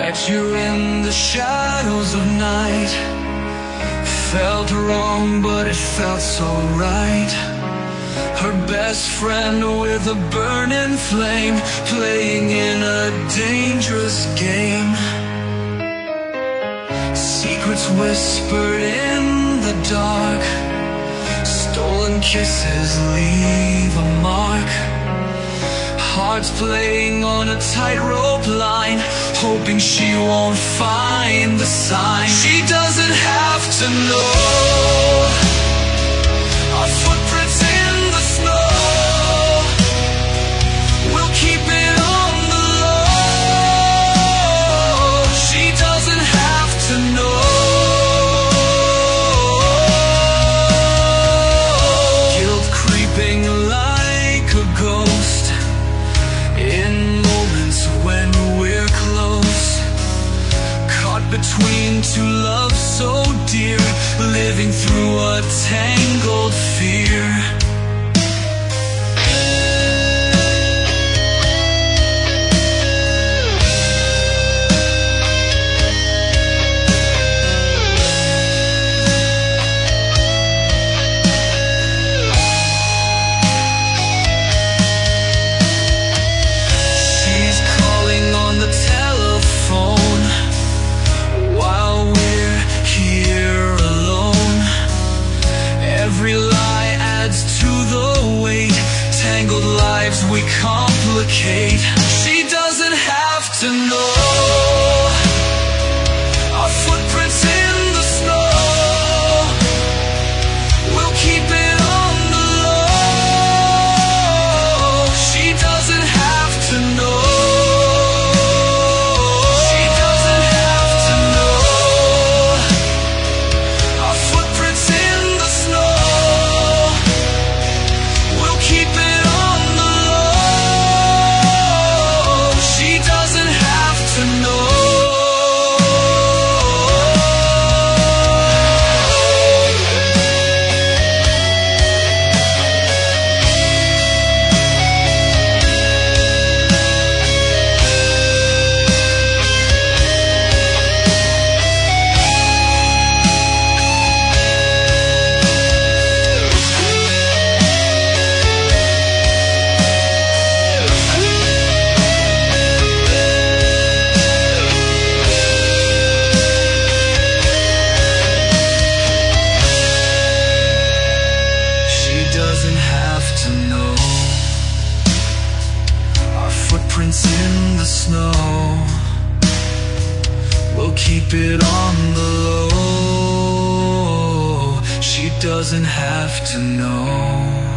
Met you in the shadows of night. Felt wrong, but it felt so right. Her best friend with a burning flame, playing in a dangerous game. Secrets whispered in the dark. Stolen kisses leave a mark. Hearts playing on a tightrope line, hoping she won't find the sign. She doesn't have to know. Our footprints in the snow, we'll keep it on the low. She doesn't have to know. Guilt creeping like a ghost in moments when we're close, caught between two loves so dear, living through a tangled fear. We complicate. She doesn't have to know. Our footprints in the snow, we'll keep it on the low. She doesn't have to know. She doesn't have to know. Our footprints in the snow, we'll keep it on the low. She doesn't have to know. Doesn't have to know. Our footprints in the snow, we'll keep it on the low. She doesn't have to know.